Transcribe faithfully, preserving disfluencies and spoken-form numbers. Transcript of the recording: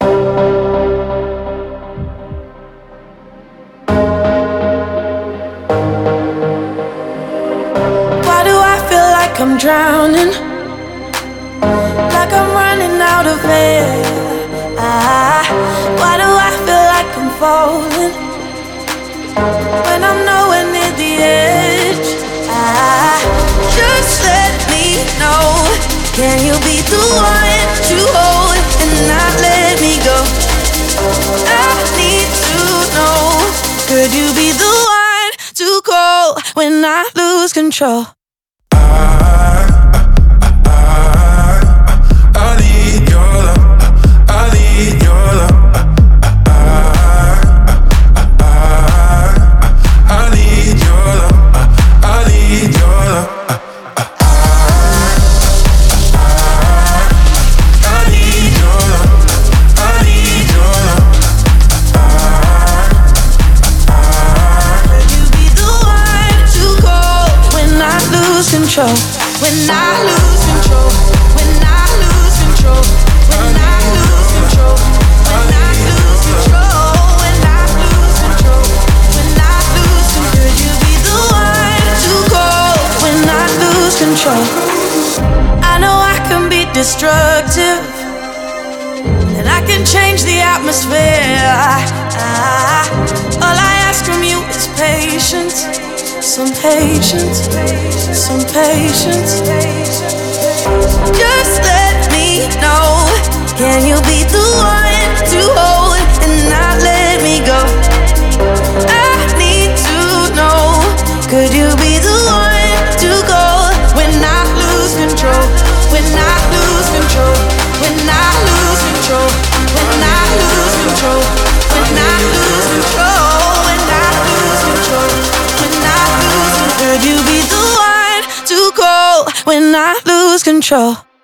Why do I feel like I'm drowning? Like I'm running out of air. Ah, why do I feel like I'm falling when I'm nowhere near the edge? Ah, just let me know. Can you be the one to hold and not let me go? I need to know. Could you be the one to call when I lose control? Control. When I lose control, when I lose control, when I lose control, when I lose control, when I lose control, when I lose control, could you be the one to call when I lose control? I know I can be destructive, and I can change the atmosphere. I, I, all I ask from you is patience. Some patience, some patience. Just let me know. Can you be the one to hold and not let me go? I need to know. Could you be the one to go when I lose control? When I lose control? When I lose control? When I lose control? When I lose control? When I lose control? Could you be the one to call when I lose control?